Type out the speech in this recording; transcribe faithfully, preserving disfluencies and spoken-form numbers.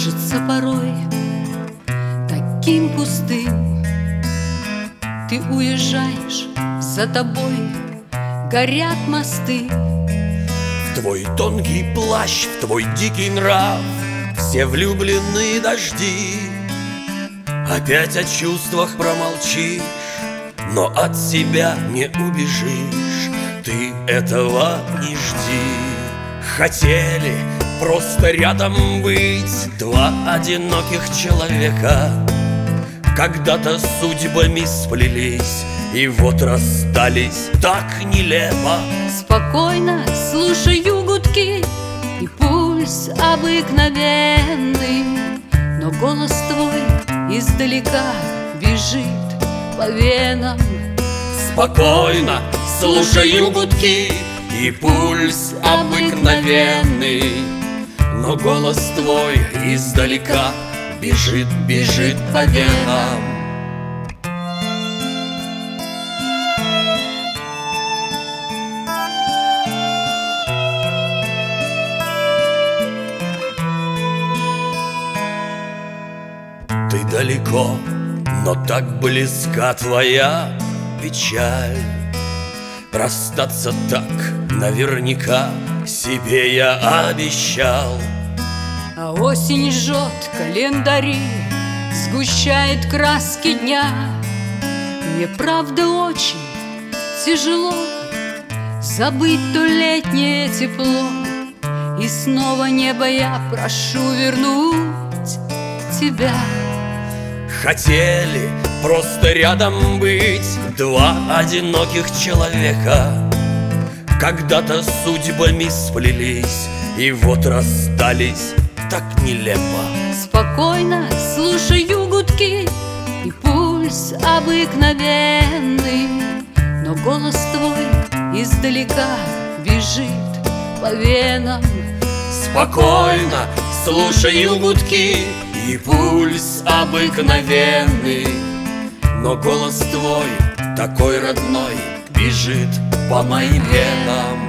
кажется порой таким пустым. Ты уезжаешь, за тобой горят мосты. В твой тонкий плащ, в твой дикий нрав все влюблены дожди. Опять о чувствах промолчишь, но от себя не убежишь. Ты этого не жди. Хотели просто рядом быть два одиноких человека, когда-то судьбами сплелись, и вот расстались так нелепо. Спокойно слушаю гудки и пульс обыкновенный, но голос твой издалека бежит по венам. Спокойно слушаю гудки и пульс обыкновенный, но голос твой издалека бежит, бежит по венам. Ты далеко, но так близка твоя печаль. Расстаться так наверняка себе я обещал. А осень жжет календари, сгущает краски дня. Мне правда очень тяжело забыть то летнее тепло. И снова небо я прошу вернуть тебя. Хотели просто рядом быть два одиноких человека, когда-то судьбами сплелись, и вот расстались так нелепо. Спокойно слушаю гудки и пульс обыкновенный, но голос твой издалека бежит по венам. Спокойно слушаю гудки и пульс обыкновенный, но голос твой такой родной бежит по моим венам.